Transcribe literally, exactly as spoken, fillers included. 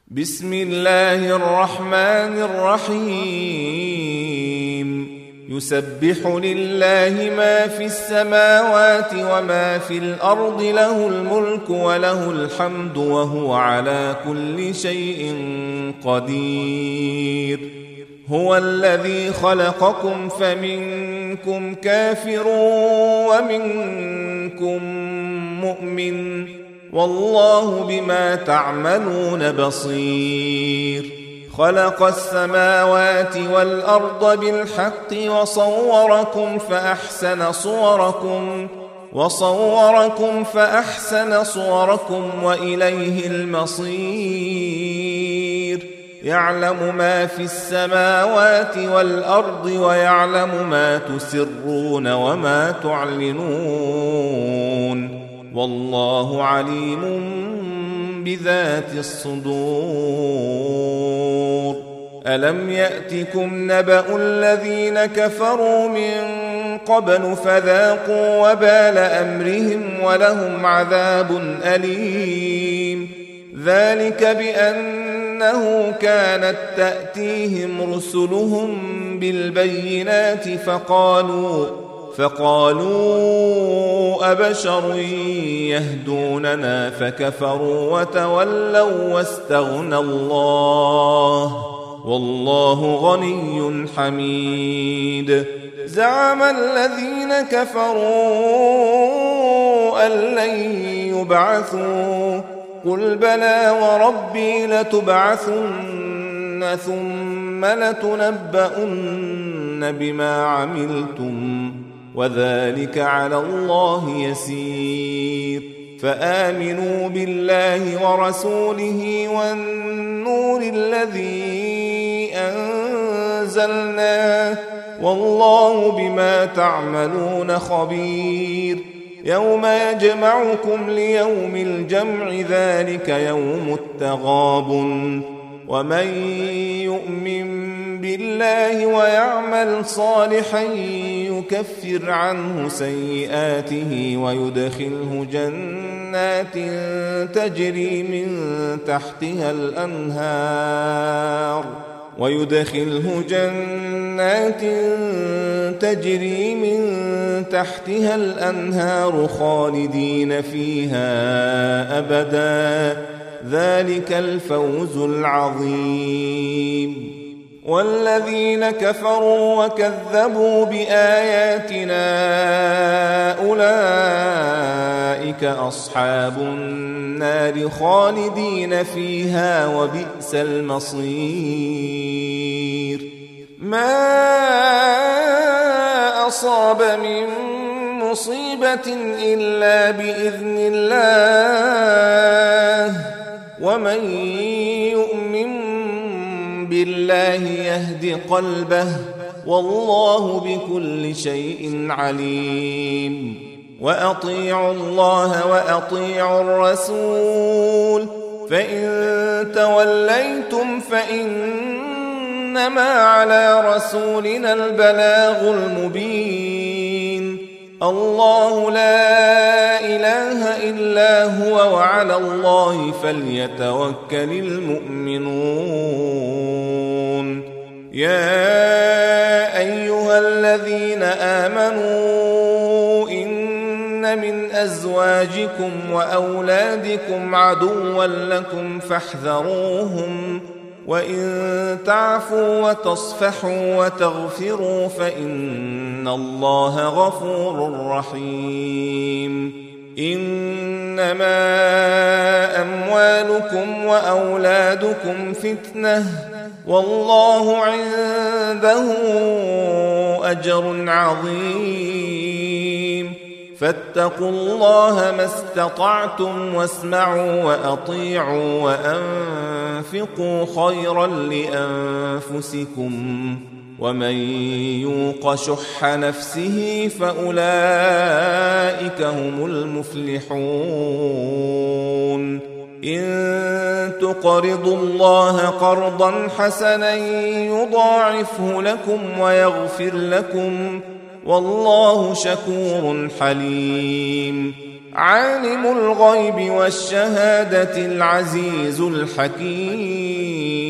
بسم الله الرحمن الرحيم يسبح لله ما في السماوات وما في الأرض له الملك وله الحمد وهو على كل شيء قدير هو الذي خلقكم فمنكم كافر ومنكم مؤمن والله بما تعملون بصير خلق السماوات والأرض بالحق وصوركم فأحسن صوركم وصوركم فأحسن صوركم وإليه المصير يعلم ما في السماوات والأرض ويعلم ما تسرون وما تعلنون والله عليم بذات الصدور ألم يأتكم نبأ الذين كفروا من قبل فذاقوا وبال أمرهم ولهم عذاب أليم ذلك بأنه كانت تأتيهم رسلهم بالبينات فقالوا فقالوا أبشر يهدوننا فكفروا وتولوا واستغنى الله والله غني حميد زعم الذين كفروا أن لن يبعثوا قل بلى وربي لتبعثن ثم لتنبؤن بما عملتم وذلك على الله يسير فآمنوا بالله ورسوله والنور الذي أنزلنا والله بما تعملون خبير يوم يجمعكم ليوم الجمع ذلك يوم التغابن ومن يؤمن بالله ويعمل صالحا يكفر عنه سيئاته ويدخله جنات تجري من تحتها الأنهار ويدخله جنات تجري من تحتها الأنهار خالدين فيها أبدا ذلك الفوز العظيم والذين كفروا وكذبوا بآياتنا أولئك أصحاب النار خالدين فيها وبئس المصير ما أصاب من مصيبة إلا بإذن الله ومن يؤمن بالله يهد قلبه والله بكل شيء عليم وأطيعوا الله وأطيعوا الرسول فإن توليتم فإنما على رسولنا البلاغ المبين الله لا إله إلا هو وعلى الله فليتوكل المؤمنون يا أيها الذين آمنوا إن من أزواجكم وأولادكم عدوا لكم فاحذروهم وإن تعفوا وتصفحوا وتغفروا فإن الله غفور رحيم إنما أموالكم وأولادكم فتنة والله عنده أجر عظيم فاتقوا الله ما استطعتم واسمعوا وأطيعوا وأنفقوا خيرا لأنفسكم ومن يوق شح نفسه فأولئك هم المفلحون إن تقرضوا الله قرضا حسنا يضاعفه لكم ويغفر لكم والله شكور حليم عالم الغيب والشهادة العزيز الحكيم